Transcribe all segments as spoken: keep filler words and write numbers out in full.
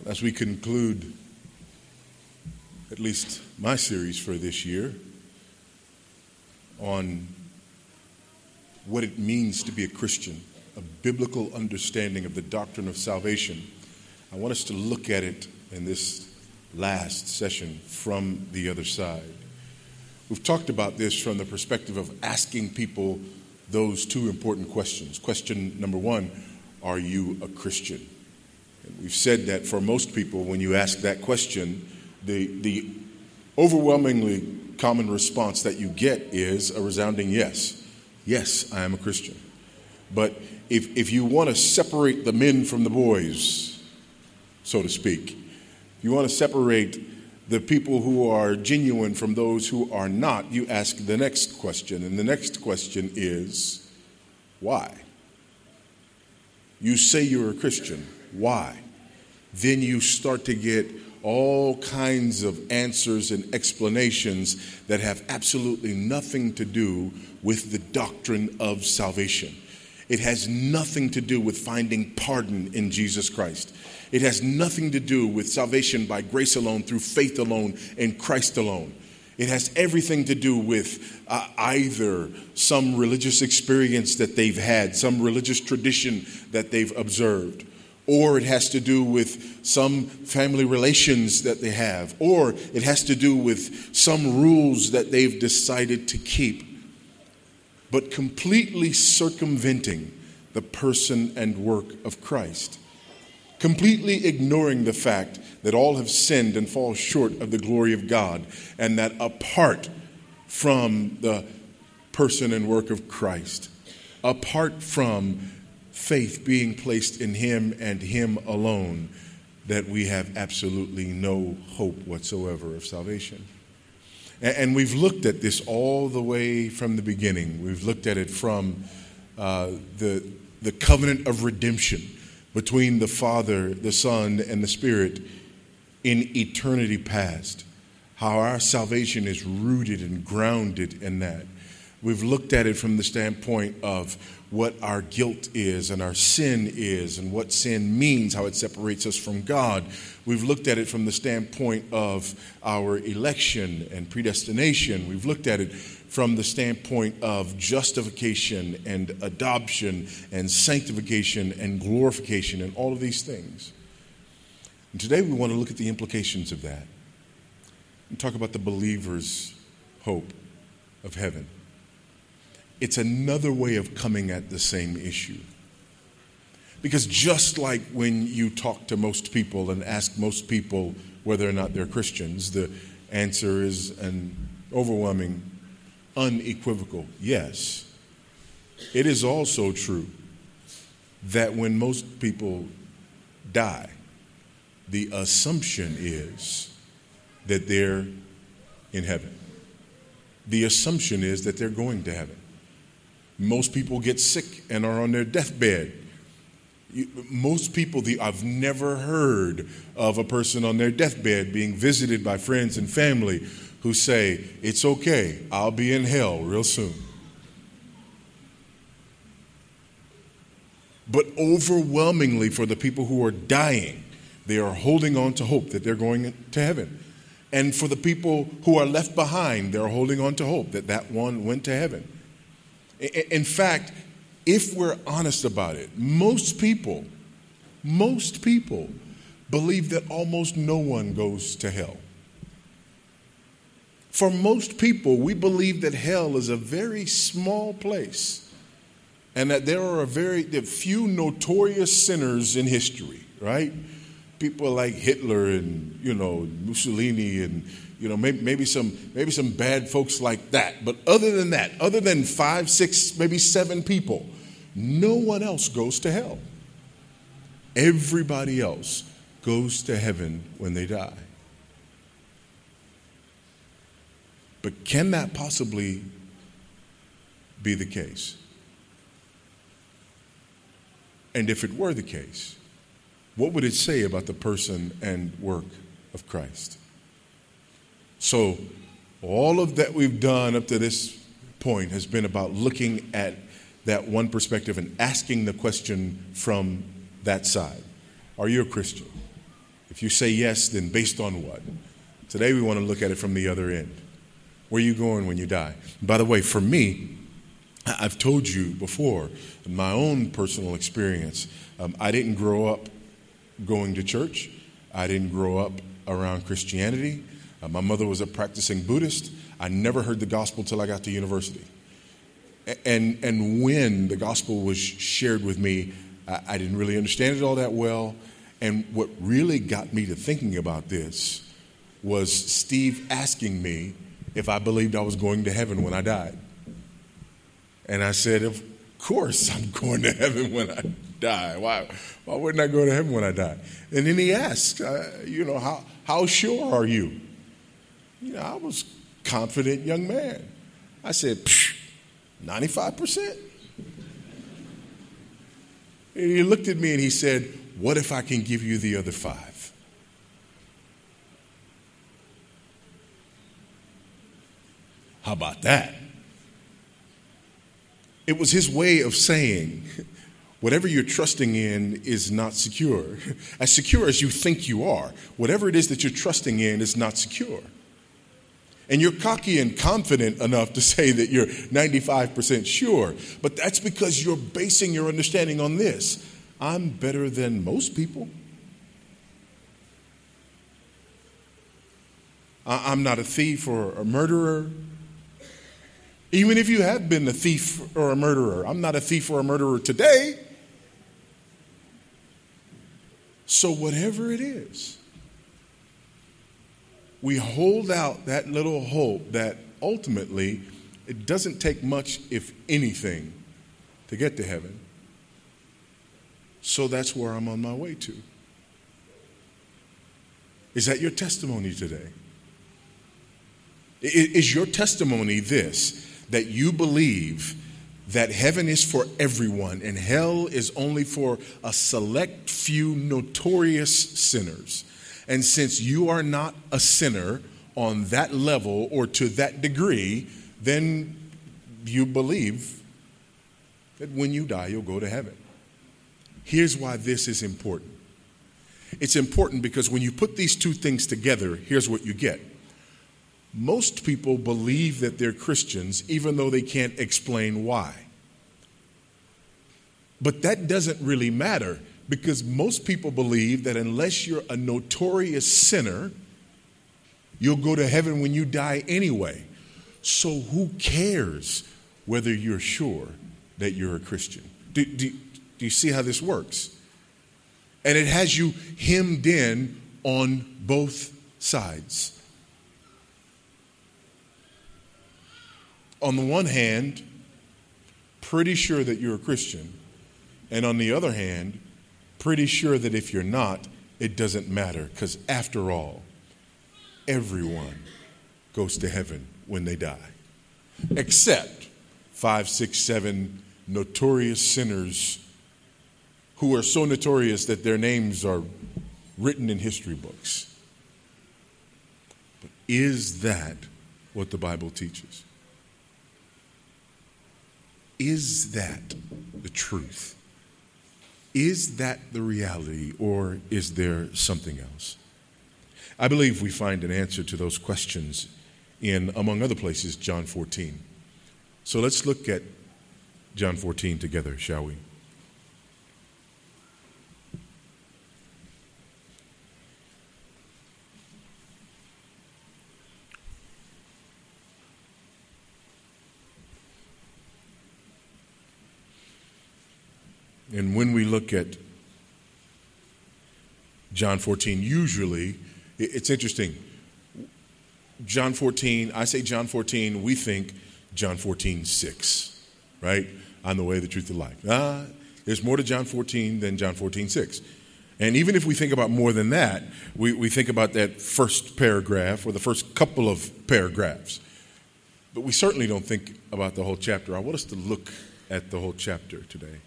as we conclude at least my series for this year on what it means to be a Christian, a biblical understanding of the doctrine of salvation, I want us to look at it in this last session from the other side. We've talked about this from the perspective of asking people those two important questions. Question number one, are you a Christian? And we've said that for most people, when you ask that question, the, the overwhelmingly common response that you get is a resounding yes. Yes, I am a Christian. But if, if you want to separate the men from the boys, so to speak, if you want to separate the people who are genuine from those who are not, you ask the next question. And the next question is, why? You say you're a Christian. Why? Then you start to get all kinds of answers and explanations that have absolutely nothing to do with the doctrine of salvation. It has nothing to do with finding pardon in Jesus Christ. It has nothing to do with salvation by grace alone, through faith alone, in Christ alone. It has everything to do with uh, either some religious experience that they've had, some religious tradition that they've observed, or it has to do with some family relations that they have, or it has to do with some rules that they've decided to keep, but completely circumventing the person and work of Christ, completely ignoring the fact that all have sinned and fall short of the glory of God, and that apart from the person and work of Christ, apart from faith being placed in him and him alone, that we have absolutely no hope whatsoever of salvation. And we've looked at this all the way from the beginning. We've looked at it from uh, the, the covenant of redemption between the Father, the Son, and the Spirit in eternity past, how our salvation is rooted and grounded in that. We've looked at it from the standpoint of what our guilt is and our sin is and what sin means, how it separates us from God. We've looked at it from the standpoint of our election and predestination. We've looked at it from the standpoint of justification and adoption and sanctification and glorification and all of these things. And today we want to look at the implications of that and talk about the believer's hope of heaven. It's another way of coming at the same issue. Because just like when you talk to most people and ask most people whether or not they're Christians, the answer is an overwhelming, unequivocal yes. It is also true that when most people die, the assumption is that they're in heaven. The assumption is that they're going to heaven. Most people get sick and are on their deathbed. Most people, the, I've never heard of a person on their deathbed being visited by friends and family who say, it's okay, I'll be in hell real soon. But overwhelmingly for the people who are dying, they are holding on to hope that they're going to heaven. And for the people who are left behind, they're holding on to hope that that one went to heaven. In fact, if we're honest about it, most people, most people believe that almost no one goes to hell. For most people, we believe that hell is a very small place and that there are a very there are few notorious sinners in history, right? People like Hitler and, you know, Mussolini and, you know, maybe, maybe some maybe some bad folks like that. But other than that, other than five, six, maybe seven people, no one else goes to hell. Everybody else goes to heaven when they die. But can that possibly be the case? And if it were the case, what would it say about the person and work of Christ? So all of that we've done up to this point has been about looking at that one perspective and asking the question from that side. Are you a Christian? If If you say yes, then based on what? Today we want to look at it from the other end. Where are you going when you die? And by the way, for me, I've told you before, in my own personal experience, um, I didn't grow up going to church. I didn't grow up around Christianity. Uh, my mother was a practicing Buddhist. I never heard the gospel till I got to university. And, and when the gospel was shared with me, I, I didn't really understand it all that well. And what really got me to thinking about this was Steve asking me if I believed I was going to heaven when I died. And I said, of course I'm going to heaven when I die. Why, why wouldn't I go to heaven when I die? And then he asked, uh, you know, how, how sure are you? You know, I was a confident young man. I said, ninety-five percent. And he looked at me and he said, what if I can give you the other five? How about that? It was his way of saying, whatever you're trusting in is not secure. As secure as you think you are, whatever it is that you're trusting in is not secure. And you're cocky and confident enough to say that you're ninety-five percent sure. But that's because you're basing your understanding on this. I'm better than most people. I'm not a thief or a murderer. Even if you have been a thief or a murderer, I'm not a thief or a murderer today. So whatever it is, we hold out that little hope that ultimately it doesn't take much, if anything, to get to heaven. So that's where I'm on my way to. Is that your testimony today? Is your testimony this, that you believe that heaven is for everyone and hell is only for a select few notorious sinners? And since you are not a sinner on that level or to that degree, then you believe that when you die, you'll go to heaven. Here's why this is important. It's important because when you put these two things together, here's what you get. Most people believe that they're Christians even though they can't explain why. But that doesn't really matter because most people believe that unless you're a notorious sinner, you'll go to heaven when you die anyway. So who cares whether you're sure that you're a Christian? Do, do, do you see how this works? And it has you hemmed in on both sides. On the one hand, pretty sure that you're a Christian. And on the other hand, pretty sure that if you're not, it doesn't matter. Because after all, everyone goes to heaven when they die. Except five, six, seven notorious sinners who are so notorious that their names are written in history books. But is that what the Bible teaches? Is that the truth? Is that the reality, or is there something else? I believe we find an answer to those questions in, among other places, John fourteen. So let's look at John fourteen together, shall we? And when we look at John fourteen, usually, it's interesting. John fourteen, I say John fourteen, we think John fourteen six, right? I'm the way, the truth, the life. Ah, there's more to John fourteen than John fourteen six. And even if we think about more than that, we, we think about that first paragraph or the first couple of paragraphs. But we certainly don't think about the whole chapter. I want us to look at the whole chapter today.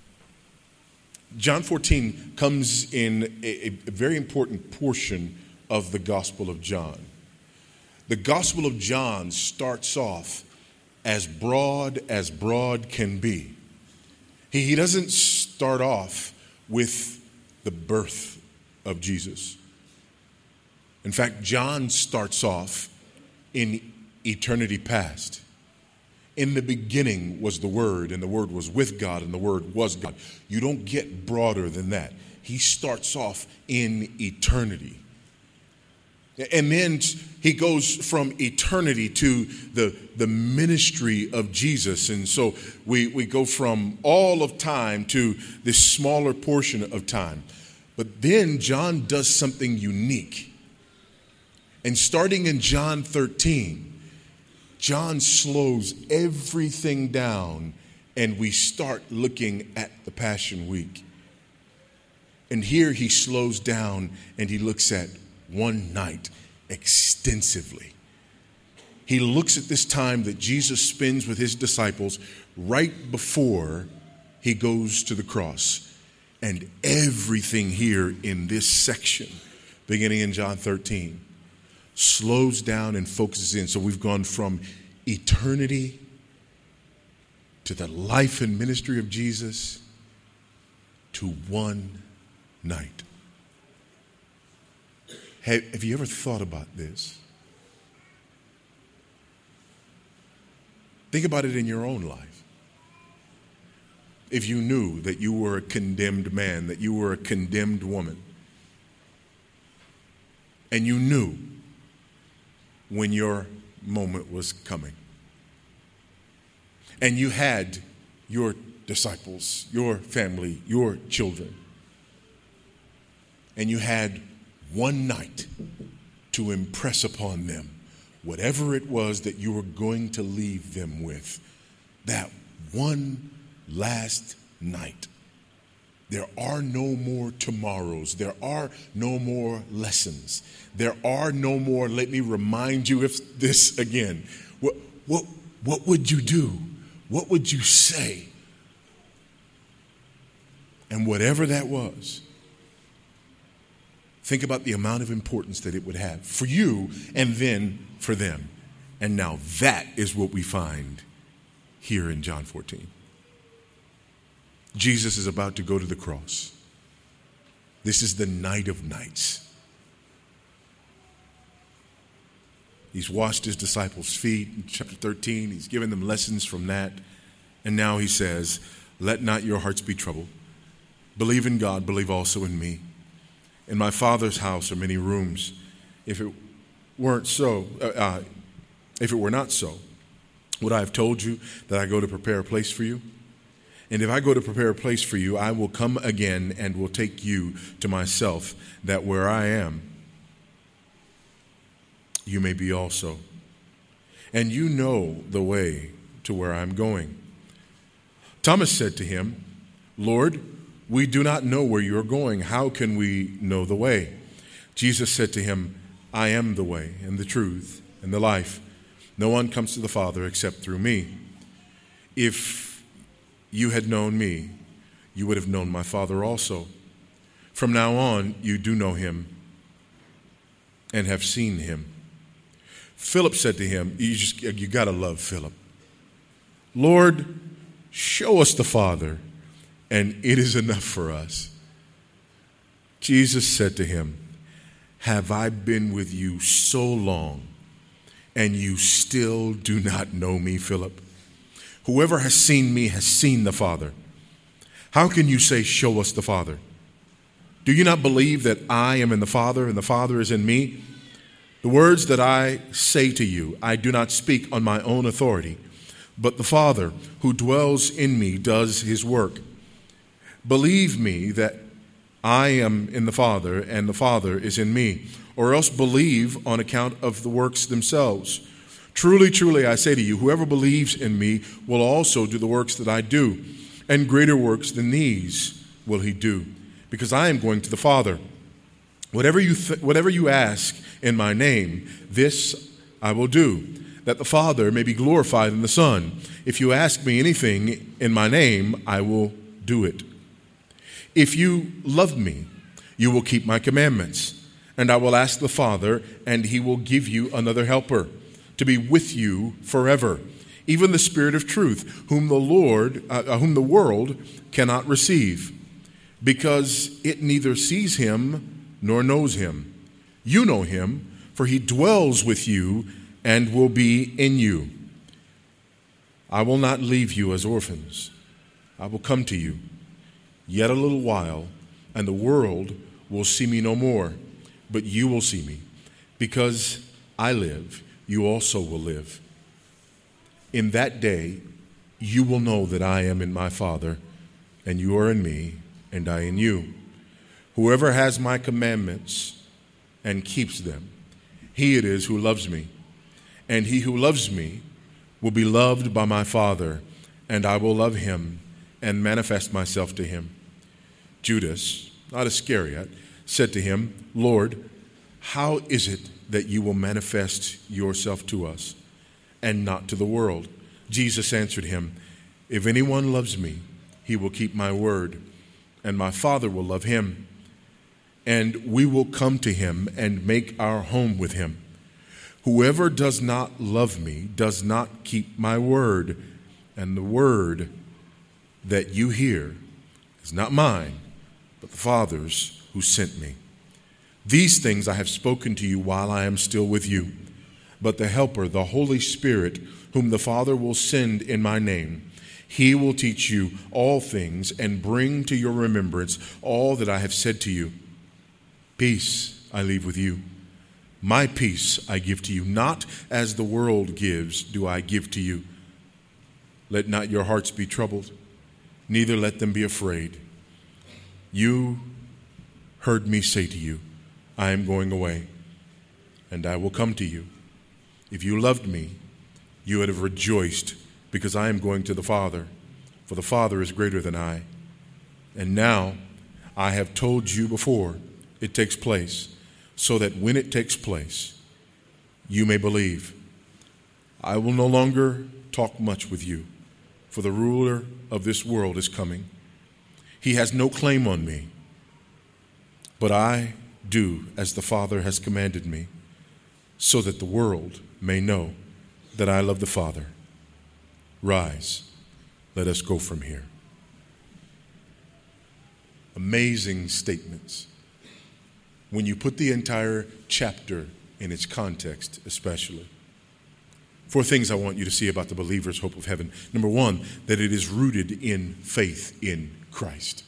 John fourteen comes in a, a very important portion of the Gospel of John. The Gospel of John starts off as broad as broad can be. He, he doesn't start off with the birth of Jesus. In fact, John starts off in eternity past. In the beginning was the Word, and the Word was with God, and the Word was God. You don't get broader than that. He starts off in eternity. And then he goes from eternity to the, the ministry of Jesus. And so we, we go from all of time to this smaller portion of time. But then John does something unique. And starting in John thirteen, John slows everything down and we start looking at the Passion Week. And here he slows down and he looks at one night extensively. He looks at this time that Jesus spends with his disciples right before he goes to the cross. And everything here in this section, beginning in John thirteen, slows down and focuses in. So we've gone from eternity to the life and ministry of Jesus to one night. Have, have you ever thought about this? Think about it in your own life. If you knew that you were a condemned man, that you were a condemned woman, and you knew when your moment was coming, and you had your disciples, your family, your children, and you had one night to impress upon them whatever it was that you were going to leave them with, that one last night. There are no more tomorrows. There are no more lessons. There are no more, let me remind you of this again. What, what, what would you do? What would you say? And whatever that was, think about the amount of importance that it would have for you and then for them. And now that is what we find here in John fourteen. Jesus is about to go to the cross. This is the night of nights. He's washed his disciples' feet in chapter thirteen. He's given them lessons from that. And now he says, let not your hearts be troubled. Believe in God, believe also in me. In my Father's house are many rooms. If it weren't so, uh, uh, if it were not so, would I have told you that I go to prepare a place for you? And if I go to prepare a place for you, I will come again and will take you to myself, that where I am, you may be also. And you know the way to where I'm going. Thomas said to him, Lord, we do not know where you are going. How can we know the way? Jesus said to him, I am the way and the truth and the life. No one comes to the Father except through me. If you had known me, you would have known my Father also. From now on, you do know him and have seen him. Philip said to him, you just you got to love Philip. Lord, show us the Father, and it is enough for us. Jesus said to him, have I been with you so long, and you still do not know me, Philip? Whoever has seen me has seen the Father. How can you say, show us the Father? Do you not believe that I am in the Father, and the Father is in me? The words that I say to you, I do not speak on my own authority, but the Father who dwells in me does his work. Believe me that I am in the Father and the Father is in me, or else believe on account of the works themselves. Truly, truly, I say to you, whoever believes in me will also do the works that I do, and greater works than these will he do, because I am going to the Father. Whatever you th- whatever you ask in my name, this I will do, that the Father may be glorified in the Son. If you ask me anything in my name, I will do it. If you love me, you will keep my commandments, and I will ask the Father, and he will give you another helper to be with you forever, even the Spirit of truth, whom the Lord, uh, whom the world cannot receive, because it neither sees him nor knows him. You know him, for he dwells with you and will be in you. I will not leave you as orphans. I will come to you. Yet a little while, and the world will see me no more, but you will see me. Because I live, you also will live. In that day, you will know that I am in my Father, and you are in me, and I in you. Whoever has my commandments and keeps them, he it is who loves me. And he who loves me will be loved by my Father, and I will love him and manifest myself to him. Judas, not Iscariot, said to him, Lord, how is it that you will manifest yourself to us and not to the world? Jesus answered him, if anyone loves me, he will keep my word, and my Father will love him, and we will come to him and make our home with him. Whoever does not love me does not keep my word, and the word that you hear is not mine, but the Father's who sent me. These things I have spoken to you while I am still with you. But the Helper, the Holy Spirit, whom the Father will send in my name, he will teach you all things and bring to your remembrance all that I have said to you. Peace I leave with you. My peace I give to you. Not as the world gives do I give to you. Let not your hearts be troubled, neither let them be afraid. You heard me say to you, I am going away, and I will come to you. If you loved me, you would have rejoiced, because I am going to the Father, for the Father is greater than I. And now I have told you before it takes place, so that when it takes place, you may believe. I will no longer talk much with you, for the ruler of this world is coming. He has no claim on me, but I do as the Father has commanded me, so that the world may know that I love the Father. Rise, let us go from here. Amazing statements. When you put the entire chapter in its context, especially. Four things I want you to see about the believer's hope of heaven. Number one, that it is rooted in faith in Christ.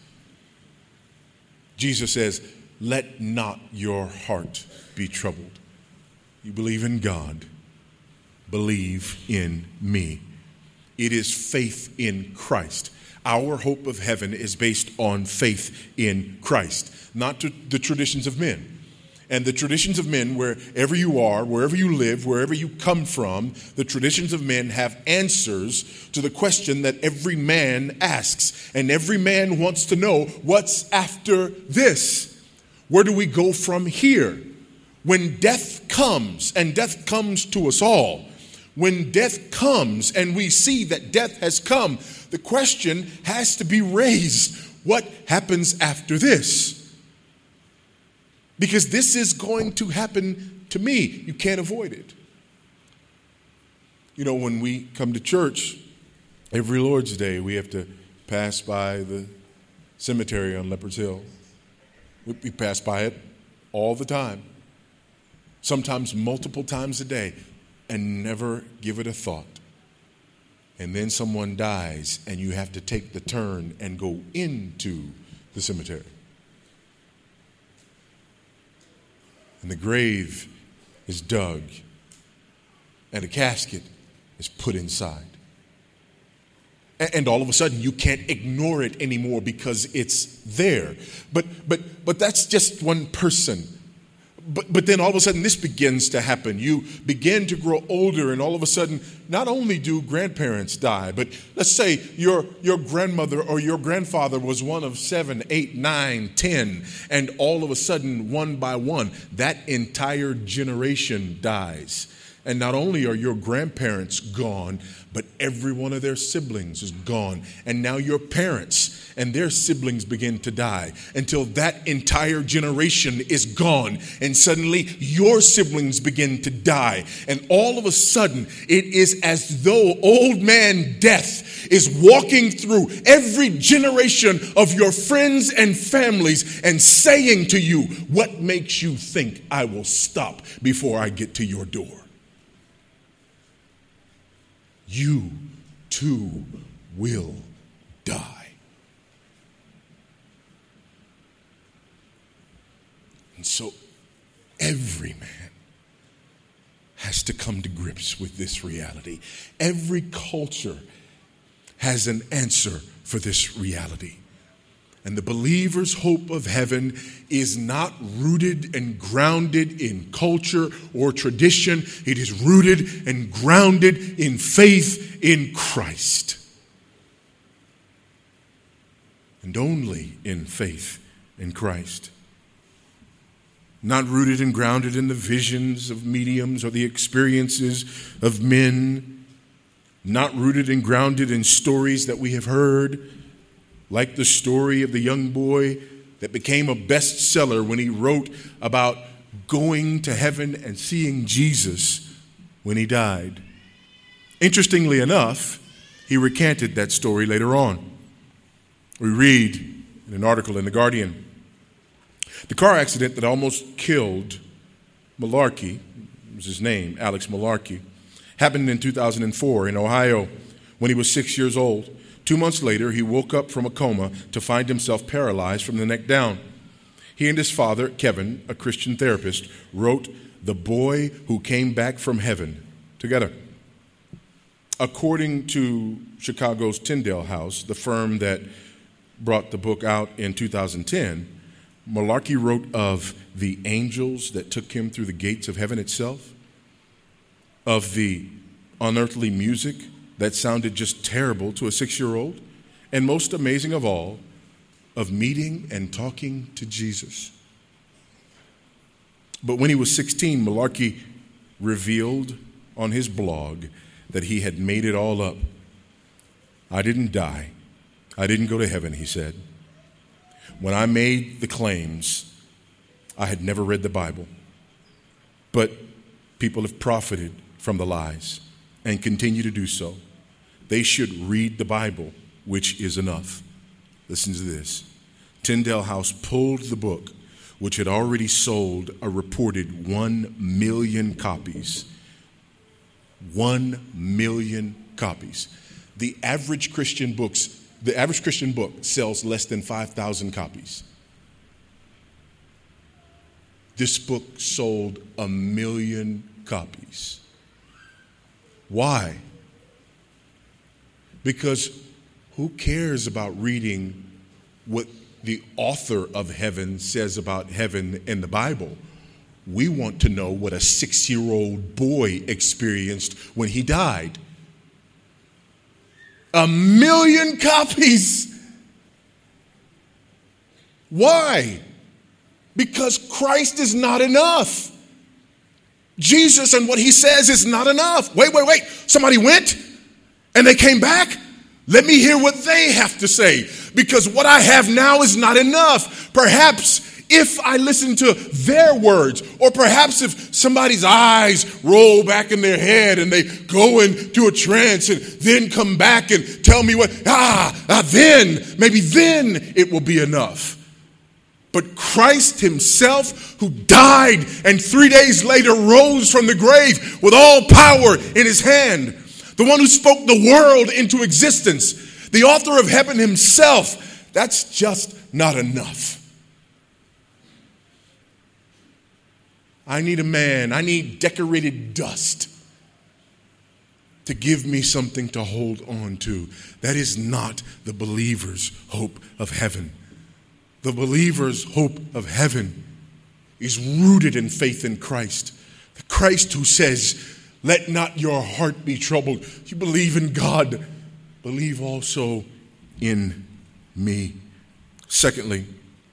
Jesus says, let not your heart be troubled. You believe in God, believe in me. It is faith in Christ. Our hope of heaven is based on faith in Christ, not to the traditions of men. And the traditions of men, wherever you are, wherever you live, wherever you come from, the traditions of men have answers to the question that every man asks. And every man wants to know, what's after this? Where do we go from here? When death comes, and death comes to us all, when death comes and we see that death has come, the question has to be raised, what happens after this? Because this is going to happen to me. You can't avoid it. You know, when we come to church, every Lord's Day, we have to pass by the cemetery on Leopard's Hill. We pass by it all the time, sometimes multiple times a day, and never give it a thought. And then someone dies, and you have to take the turn and go into the cemetery. And the grave is dug, and a casket is put inside. And all of a sudden, you can't ignore it anymore because it's there. But but but that's just one person. But but then all of a sudden, this begins to happen. You begin to grow older, and all of a sudden, not only do grandparents die, but let's say your your grandmother or your grandfather was one of seven, eight, nine, ten, and all of a sudden, one by one, that entire generation dies. And not only are your grandparents gone, but every one of their siblings is gone. And now your parents and their siblings begin to die until that entire generation is gone. And suddenly your siblings begin to die. And all of a sudden, it is as though old man death is walking through every generation of your friends and families and saying to you, what makes you think I will stop before I get to your door? You too will die. And so every man has to come to grips with this reality. Every culture has an answer for this reality. And the believer's hope of heaven is not rooted and grounded in culture or tradition. It is rooted and grounded in faith in Christ. And only in faith in Christ. Not rooted and grounded in the visions of mediums or the experiences of men. Not rooted and grounded in stories that we have heard, like the story of the young boy that became a bestseller when he wrote about going to heaven and seeing Jesus when he died. Interestingly enough, he recanted that story later on. We read in an article in The Guardian, the car accident that almost killed Malarkey, was his name, Alex Malarkey, happened in two thousand four in Ohio when he was six years old. Two months later, he woke up from a coma to find himself paralyzed from the neck down. He and his father, Kevin, a Christian therapist, wrote The Boy Who Came Back from Heaven together. According to Chicago's Tyndale House, the firm that brought the book out in two thousand ten, Malarkey wrote of the angels that took him through the gates of heaven itself, of the unearthly music that sounded just terrible to a six-year-old, and most amazing of all, of meeting and talking to Jesus. But when he was sixteen, Malarkey revealed on his blog that he had made it all up. I didn't die. I didn't go to heaven, he said. When I made the claims, I had never read the Bible. But people have profited from the lies and continue to do so. They should read the Bible, which is enough. Listen to this. Tyndale House pulled the book, which had already sold a reported one million copies. One million copies. The average Christian books, the average Christian book sells less than five thousand copies. This book sold a million copies. Why? Because who cares about reading what the author of heaven says about heaven in the Bible? We want to know what a six-year-old boy experienced when he died. A million copies. Why? Because Christ is not enough. Jesus and what he says is not enough. Wait, wait, wait. Somebody went and they came back? Let me hear what they have to say, because what I have now is not enough. Perhaps if I listen to their words, or perhaps if somebody's eyes roll back in their head and they go into a trance and then come back and tell me what, ah, ah then, maybe then it will be enough. But Christ himself, who died and three days later rose from the grave with all power in his hand, the one who spoke the world into existence, the author of heaven himself, that's just not enough. I need a man, I need decorated dust to give me something to hold on to. That is not the believer's hope of heaven. The believer's hope of heaven is rooted in faith in Christ. The Christ who says, let not your heart be troubled. You believe in God, believe also in me. Secondly,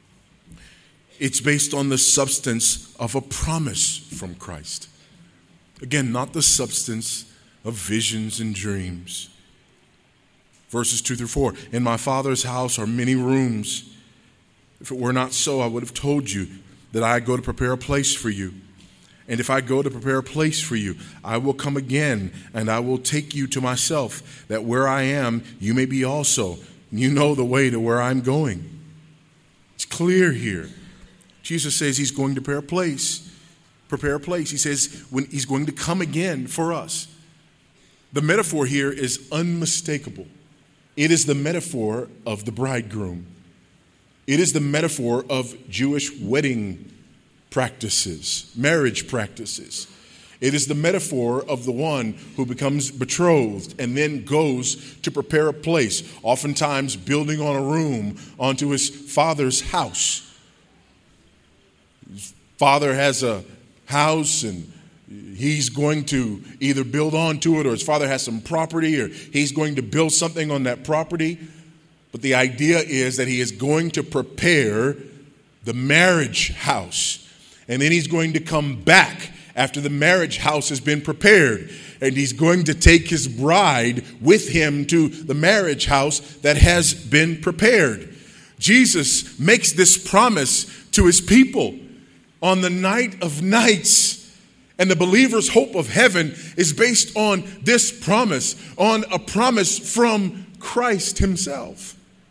it's based on the substance of a promise from Christ. Again, not the substance of visions and dreams. Verses two through four. In my Father's house are many rooms. If it were not so, I would have told you that I go to prepare a place for you. And if I go to prepare a place for you, I will come again, and I will take you to myself, that where I am, you may be also. You know the way to where I'm going. It's clear here. Jesus says he's going to prepare a place. Prepare a place. He says when he's going to come again for us. The metaphor here is unmistakable. It is the metaphor of the bridegroom. It is the metaphor of Jewish wedding practices, marriage practices. It is the metaphor of the one who becomes betrothed and then goes to prepare a place, oftentimes building on a room onto his father's house. His father has a house and he's going to either build onto it, or his father has some property, or he's going to build something on that property. But the idea is that he is going to prepare the marriage house. And then he's going to come back after the marriage house has been prepared. And he's going to take his bride with him to the marriage house that has been prepared. Jesus makes this promise to his people on the night of nights. And the believer's hope of heaven is based on this promise, on a promise from Christ himself.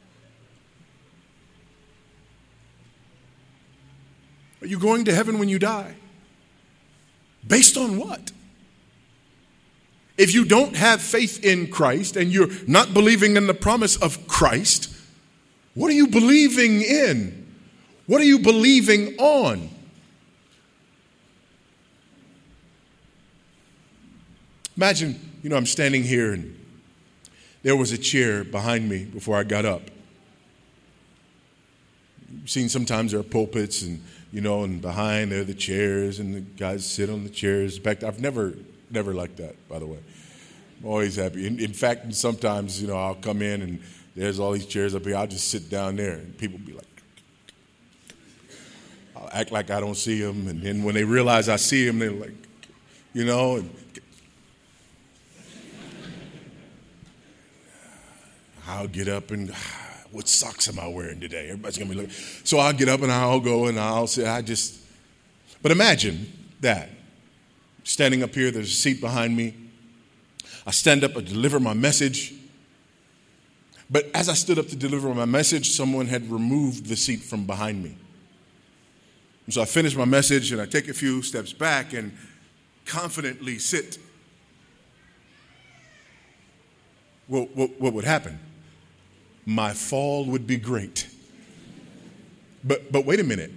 Are you going to heaven when you die? Based on what? If you don't have faith in Christ and you're not believing in the promise of Christ, what are you believing in? What are you believing on? Imagine, you know, I'm standing here and there was a chair behind me before I got up. You've seen sometimes there are pulpits and, you know, and behind there are the chairs and the guys sit on the chairs. In fact, I've never, never liked that, by the way. I'm always happy. In, in fact, sometimes, you know, I'll come in and there's all these chairs up here. I'll just sit down there and people be like, I'll act like I don't see them. And then when they realize I see them, they're like, you know, and I'll get up and, what socks am I wearing today? Everybody's going to be looking. So I'll get up and I'll go and I'll say, I just, but imagine that. Standing up here, there's a seat behind me. I stand up and deliver my message. But as I stood up to deliver my message, someone had removed the seat from behind me. And so I finish my message and I take a few steps back and confidently sit. Well, what, what would happen? My fall would be great. But but wait a minute.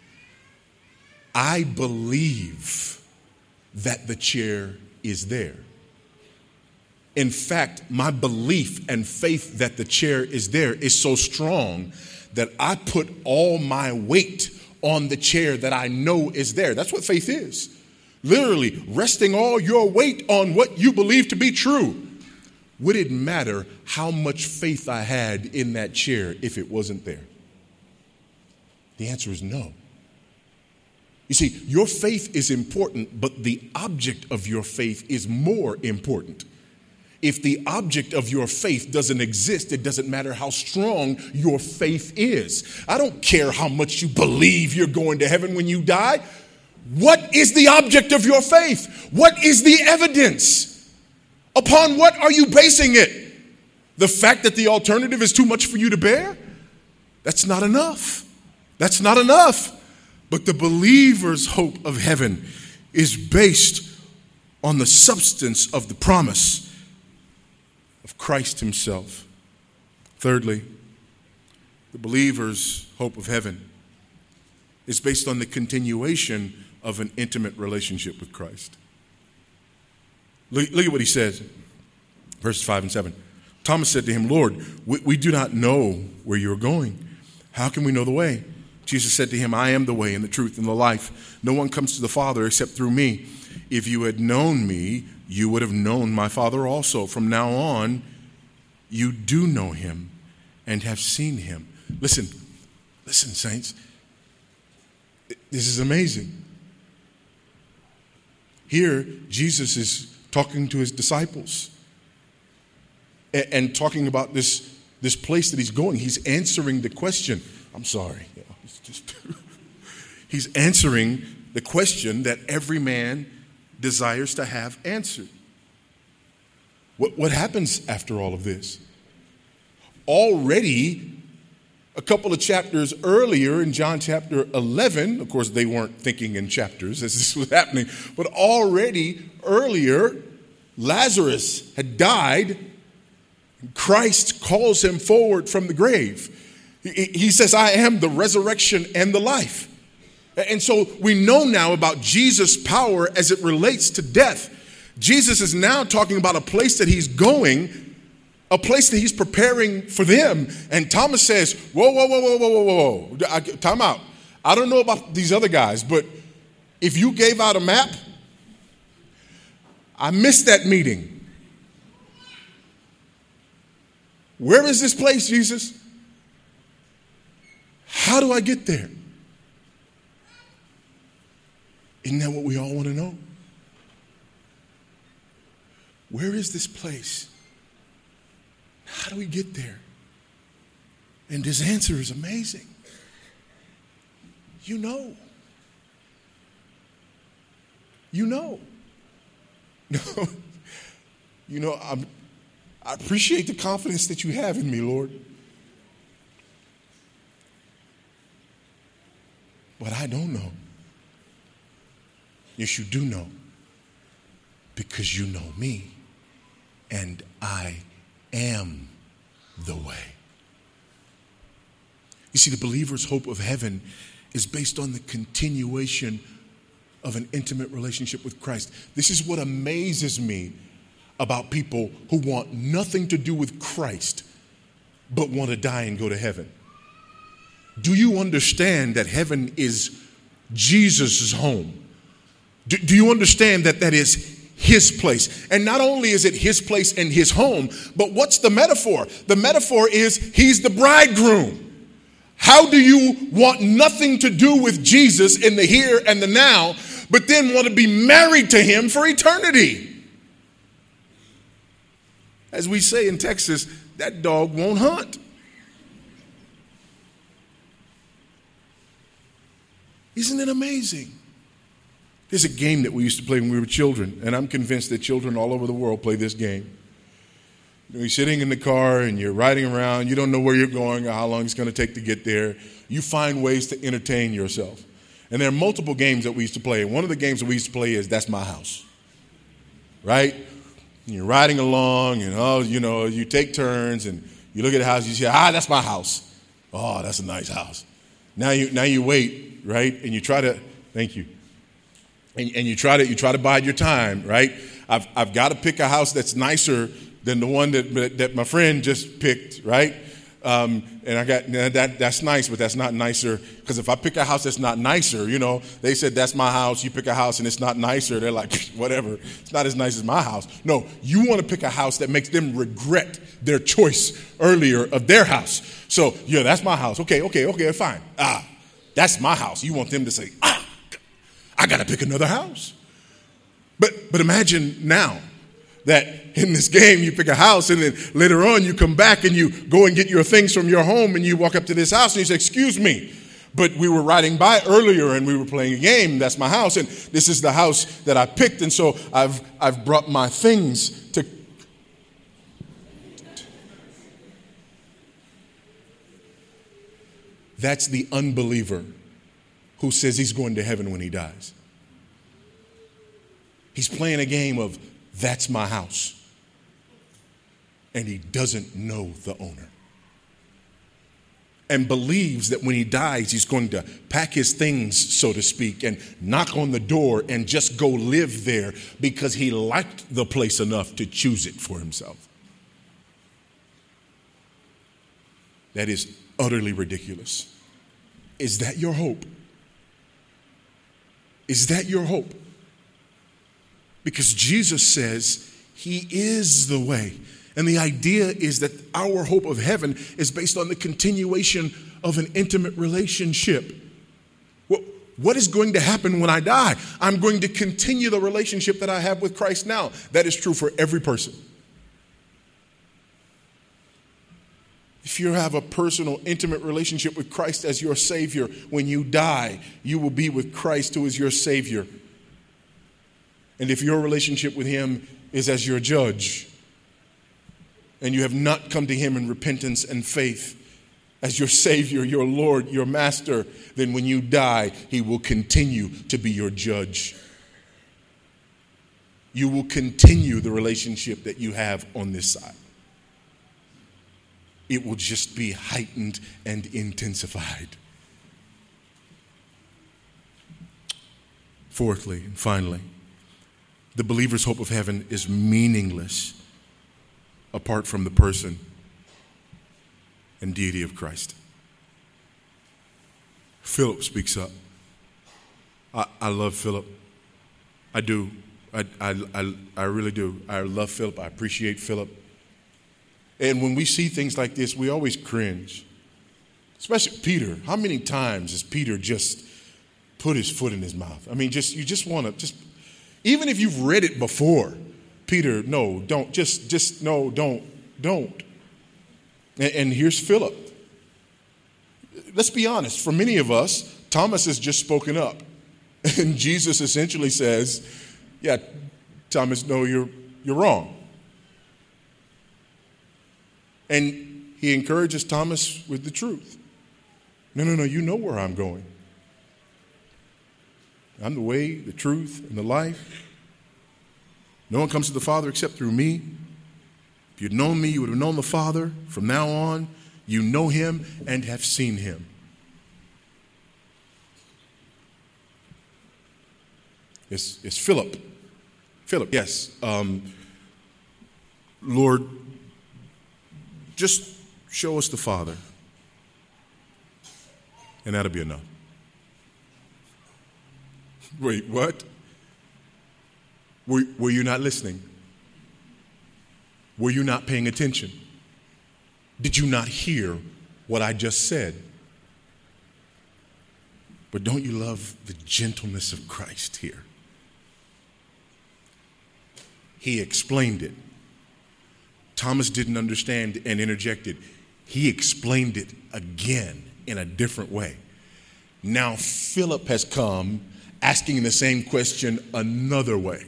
I believe that the chair is there. In fact, my belief and faith that the chair is there is so strong that I put all my weight on the chair that I know is there. That's what faith is. Literally, resting all your weight on what you believe to be true. Would it matter how much faith I had in that chair if it wasn't there? The answer is no. You see, your faith is important, but the object of your faith is more important. If the object of your faith doesn't exist, it doesn't matter how strong your faith is. I don't care how much you believe you're going to heaven when you die. What is the object of your faith? What is the evidence? Upon what are you basing it? The fact that the alternative is too much for you to bear? That's not enough. That's not enough. But the believer's hope of heaven is based on the substance of the promise of Christ himself. Thirdly, the believer's hope of heaven is based on the continuation of an intimate relationship with Christ. Look, look at what he says, verses five and seven. Thomas said to him, Lord, we, we do not know where you're going. How can we know the way? Jesus said to him, I am the way and the truth and the life. No one comes to the Father except through me. If you had known me, you would have known my Father also. From now on, you do know him and have seen him. Listen, listen, saints. This is amazing. Here, Jesus is talking to his disciples and, and talking about this, this place that he's going. He's answering the question. I'm sorry. Yeah, it's just he's answering the question that every man desires to have answered. What, what happens after all of this? Already, a couple of chapters earlier in John chapter eleven, of course, they weren't thinking in chapters as this was happening, but already earlier, Lazarus had died. Christ calls him forward from the grave. He, he says, I am the resurrection and the life. And so we know now about Jesus' power as it relates to death. Jesus is now talking about a place that he's going, a place that he's preparing for them. And Thomas says, whoa, whoa, whoa, whoa, whoa, whoa, whoa. I, time out. I don't know about these other guys, but if you gave out a map, I missed that meeting. Where is this place, Jesus? How do I get there? Isn't that what we all want to know? Where is this place? How do we get there? And his answer is amazing. You know. You know. No. You know, I'm, I appreciate the confidence that you have in me, Lord. But I don't know. Yes, you do know, because you know me, and I am the way. You see, the believer's hope of heaven is based on the continuation of an intimate relationship with Christ. This is what amazes me about people who want nothing to do with Christ, but want to die and go to heaven. Do you understand that heaven is Jesus' home? Do, do you understand that that is his place? And not only is it his place and his home, but what's the metaphor? The metaphor is he's the bridegroom. How do you want nothing to do with Jesus in the here and the now, but then want to be married to him for eternity? As we say in Texas, that dog won't hunt. Isn't it amazing? There's a game that we used to play when we were children, and I'm convinced that children all over the world play this game. You're sitting in the car and you're riding around. You don't know where you're going or how long it's going to take to get there. You find ways to entertain yourself. And there are multiple games that we used to play. And one of the games that we used to play is That's My House. Right? And you're riding along and, oh, you know, you take turns and you look at the house. You say, ah, that's my house. Oh, that's a nice house. Now you now you wait, right? And you try to, thank you. And, and you try to you try to bide your time, right? I've I've got to pick a house that's nicer than the one that that my friend just picked, right? Um, and I got that that's nice, but that's not nicer, because if I pick a house that's not nicer, you know, they said that's my house. You pick a house and it's not nicer. They're like, whatever. It's not as nice as my house. No, you want to pick a house that makes them regret their choice earlier of their house. So yeah, that's my house. Okay, okay, okay, fine. Ah, that's my house. You want them to say, ah. I got to pick another house. But but imagine now that in this game you pick a house and then later on you come back and you go and get your things from your home and you walk up to this house and you say, excuse me, but we were riding by earlier and we were playing a game. That's my house, and this is the house that I picked, and so I've I've brought my things to. That's the unbeliever who says he's going to heaven when he dies. He's playing a game of that's my house. And he doesn't know the owner. And believes that when he dies, he's going to pack his things, so to speak, and knock on the door and just go live there because he liked the place enough to choose it for himself. That is utterly ridiculous. Is that your hope? Is that your hope? Because Jesus says he is the way. And the idea is that our hope of heaven is based on the continuation of an intimate relationship. what is going to happen when I die? I'm going to continue the relationship that I have with Christ now. That is true for every person. If you have a personal, intimate relationship with Christ as your Savior, when you die, you will be with Christ who is your Savior. And if your relationship with Him is as your judge, and you have not come to Him in repentance and faith as your Savior, your Lord, your Master, then when you die, He will continue to be your judge. You will continue the relationship that you have on this side. It will just be heightened and intensified. Fourthly and finally, the believer's hope of heaven is meaningless apart from the person and deity of Christ. Philip speaks up. I, I love Philip. I do. I, I, I, I really do. I love Philip. I appreciate Philip. And when we see things like this, we always cringe. Especially Peter. How many times has Peter just put his foot in his mouth? I mean, just you just want to just, even if you've read it before, Peter, no, don't, just, just, no, don't, don't. And, and here's Philip. Let's be honest. For many of us, Thomas has just spoken up. And Jesus essentially says, yeah, Thomas, no, you're, you're wrong. And he encourages Thomas with the truth. No, no, no, you know where I'm going. I'm the way, the truth, and the life. No one comes to the Father except through me. If you'd known me, you would have known the Father. From now on, you know Him and have seen Him. It's, it's Philip. Philip, yes. Um, Lord, just show us the Father, and that'll be enough. Wait, what? Were, were you not listening? Were you not paying attention? Did you not hear what I just said? But don't you love the gentleness of Christ here? He explained it. Thomas didn't understand and interjected. He explained it again in a different way. Now Philip has come asking the same question another way.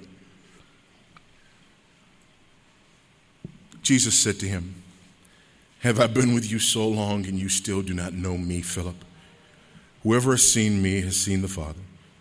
Jesus said to him, have I been with you so long and you still do not know me, Philip? Whoever has seen me has seen the Father.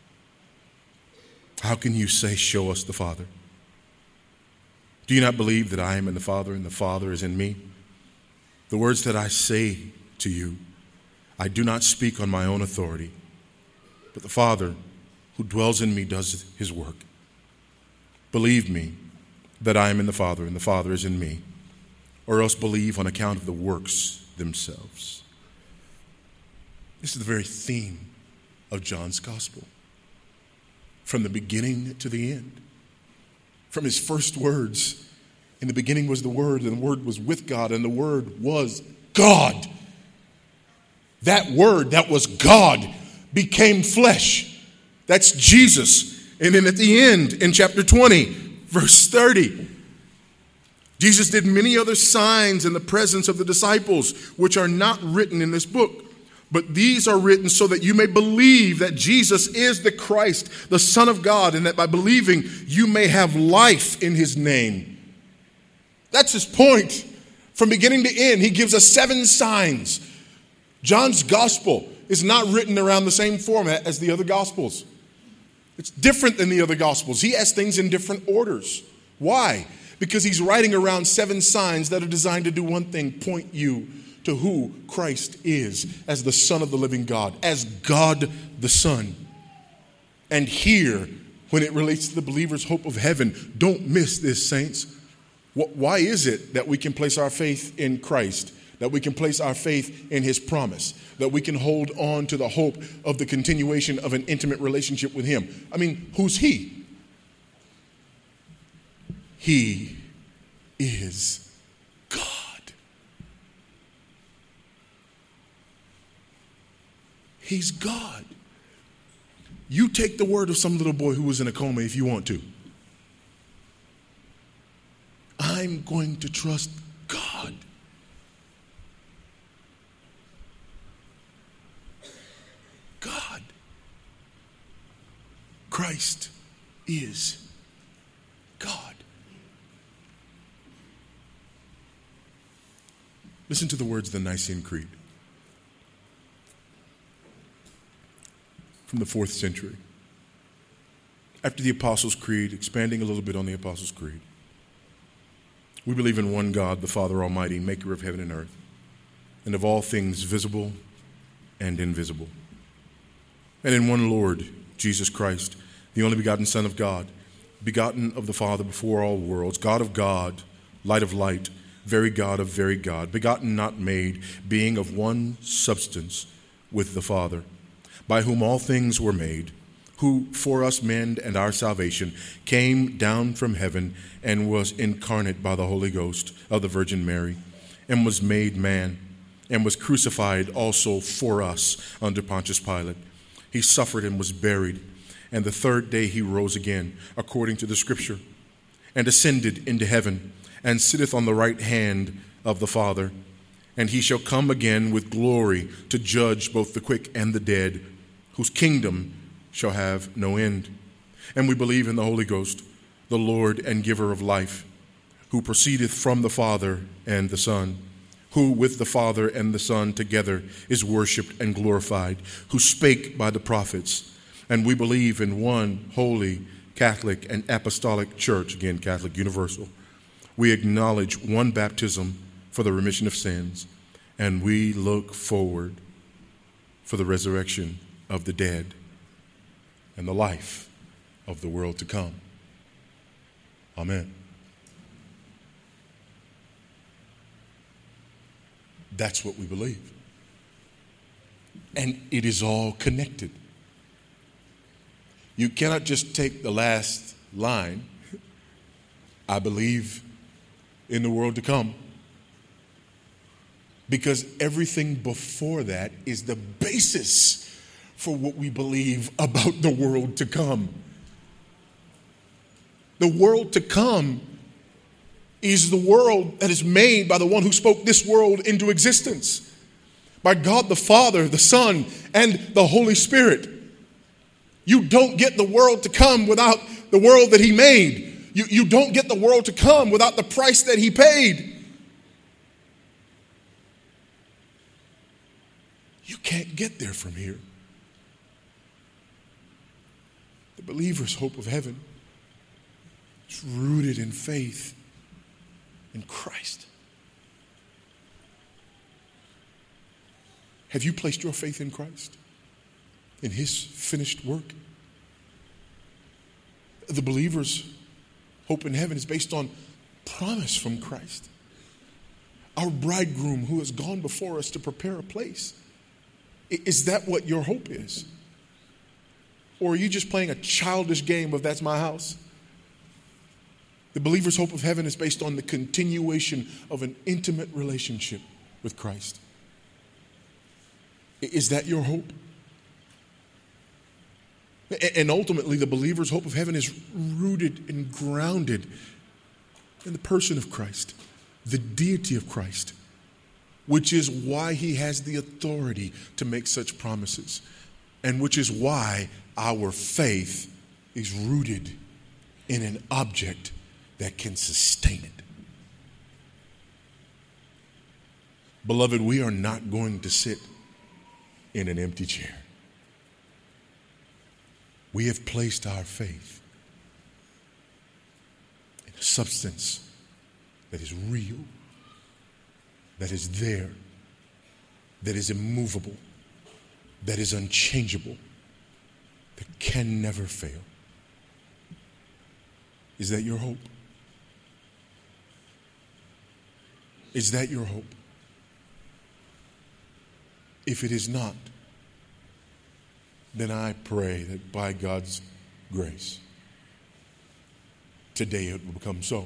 How can you say, show us the Father? Do you not believe that I am in the Father and the Father is in me? The words that I say to you, I do not speak on my own authority, but the Father who dwells in me does His work. Believe me that I am in the Father and the Father is in me, or else believe on account of the works themselves. This is the very theme of John's Gospel. From the beginning to the end. From his first words, in the beginning was the Word, and the Word was with God, and the Word was God. That Word that was God became flesh. That's Jesus. And then at the end, in chapter twenty, verse thirty, Jesus did many other signs in the presence of the disciples, which are not written in this book. But these are written so that you may believe that Jesus is the Christ, the Son of God, and that by believing you may have life in His name. That's his point. From beginning to end, he gives us seven signs. John's Gospel is not written around the same format as the other Gospels. It's different than the other Gospels. He has things in different orders. Why? Because he's writing around seven signs that are designed to do one thing, point you to who Christ is as the Son of the living God, as God the Son. And here, when it relates to the believer's hope of heaven, don't miss this, saints. Why is it that we can place our faith in Christ, that we can place our faith in His promise, that we can hold on to the hope of the continuation of an intimate relationship with Him? I mean, who's He? He is God. He's God. You take the word of some little boy who was in a coma if you want to. I'm going to trust God. God. Christ is God. Listen to the words of the Nicene Creed from the fourth century. After the Apostles' Creed, expanding a little bit on the Apostles' Creed, we believe in one God, the Father Almighty, maker of heaven and earth, and of all things visible and invisible. And in one Lord, Jesus Christ, the only begotten Son of God, begotten of the Father before all worlds, God of God, light of light, very God of very God, begotten, not made, being of one substance with the Father, by whom all things were made, who for us men and our salvation came down from heaven and was incarnate by the Holy Ghost of the Virgin Mary, and was made man, and was crucified also for us under Pontius Pilate. He suffered and was buried, and the third day he rose again, according to the Scripture, and ascended into heaven, and sitteth on the right hand of the Father. And he shall come again with glory to judge both the quick and the dead, whose kingdom shall have no end. And we believe in the Holy Ghost, the Lord and giver of life, who proceedeth from the Father and the Son, who with the Father and the Son together is worshipped and glorified, who spake by the prophets. And we believe in one holy, Catholic, and apostolic church, again, Catholic universal. We acknowledge one baptism for the remission of sins, and we look forward for the resurrection of the dead and the life of the world to come. Amen. That's what we believe. And it is all connected. You cannot just take the last line, I believe in the world to come, because everything before that is the basis for what we believe about the world to come. The world to come is the world that is made by the one who spoke this world into existence, by God the Father, the Son, and the Holy Spirit. You don't get the world to come without the world that he made. You, you don't get the world to come without the price that he paid. You can't get there from here. The believer's hope of heaven is rooted in faith in Christ. Have you placed your faith in Christ? In his finished work? The believer's hope in heaven is based on promise from Christ, our bridegroom who has gone before us to prepare a place. Is that what your hope is? Or are you just playing a childish game of that's my house? The believer's hope of heaven is based on the continuation of an intimate relationship with Christ. Is that your hope? And ultimately, the believer's hope of heaven is rooted and grounded in the person of Christ, the deity of Christ, which is why he has the authority to make such promises, and which is why our faith is rooted in an object that can sustain it. Beloved, we are not going to sit in an empty chair. We have placed our faith in a substance that is real, that is there, that is immovable, that is unchangeable, that can never fail. Is that your hope? Is that your hope? If it is not, then I pray that by God's grace, today it will become so.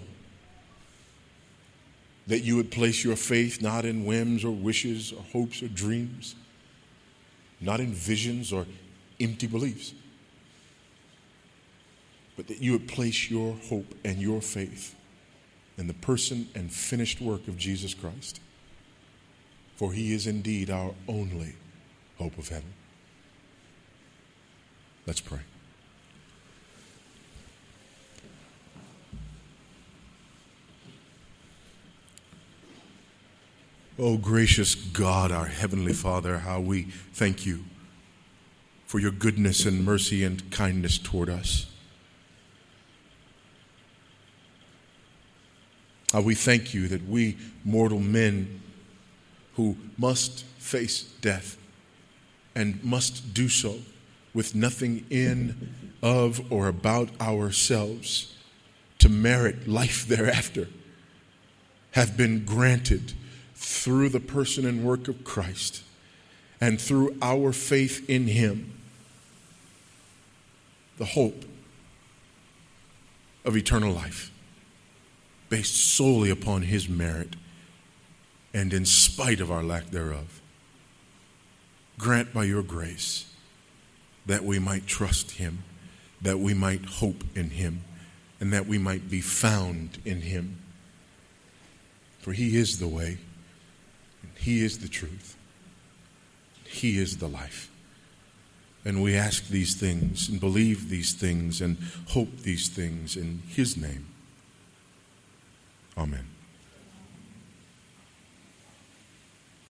That you would place your faith not in whims or wishes or hopes or dreams, not in visions or empty beliefs, but that you would place your hope and your faith in the person and finished work of Jesus Christ. For he is indeed our only hope of heaven. Let's pray. Oh, gracious God, our Heavenly Father, how we thank you for your goodness and mercy and kindness toward us. How we thank you that we mortal men who must face death and must do so with nothing in, of, or about ourselves to merit life thereafter, have been granted through the person and work of Christ and through our faith in him the hope of eternal life based solely upon his merit and in spite of our lack thereof. Grant by your grace that we might trust him, that we might hope in him, and that we might be found in him. For he is the way, and he is the truth, he is the life. And we ask these things and believe these things and hope these things in his name. Amen.